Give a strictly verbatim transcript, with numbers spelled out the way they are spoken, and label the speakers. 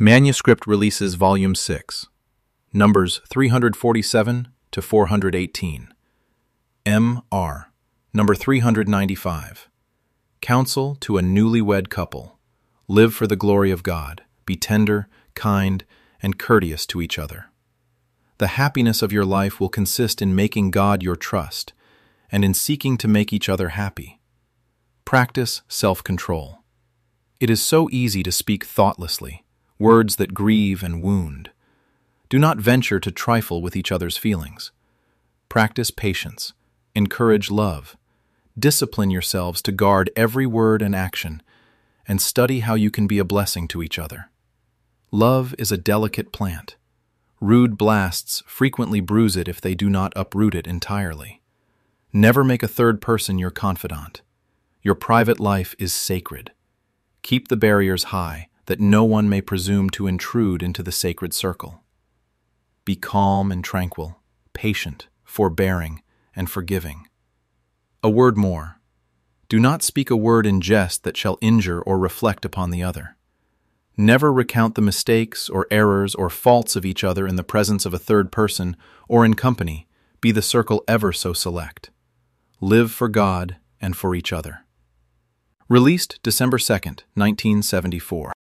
Speaker 1: Manuscript Releases Volume six, Numbers three hundred forty-seven to four hundred eighteen. M R, Number three hundred ninety-five. Counsel to a newlywed couple. Live for the glory of God. Be tender, kind, and courteous to each other. The happiness of your life will consist in making God your trust and in seeking to make each other happy. Practice self-control. It is so easy to speak thoughtlessly, words that grieve and wound. Do not venture to trifle with each other's feelings. Practice patience. Encourage love. Discipline yourselves to guard every word and action, and study how you can be a blessing to each other. Love is a delicate plant. Rude blasts frequently bruise it if they do not uproot it entirely. Never make a third person your confidant. Your private life is sacred. Keep the barriers high, that no one may presume to intrude into the sacred circle. Be calm and tranquil, patient, forbearing, and forgiving. A word more. Do not speak a word in jest that shall injure or reflect upon the other. Never recount the mistakes or errors or faults of each other in the presence of a third person or in company, be the circle ever so select. Live for God and for each other. Released December second, nineteen seventy-four.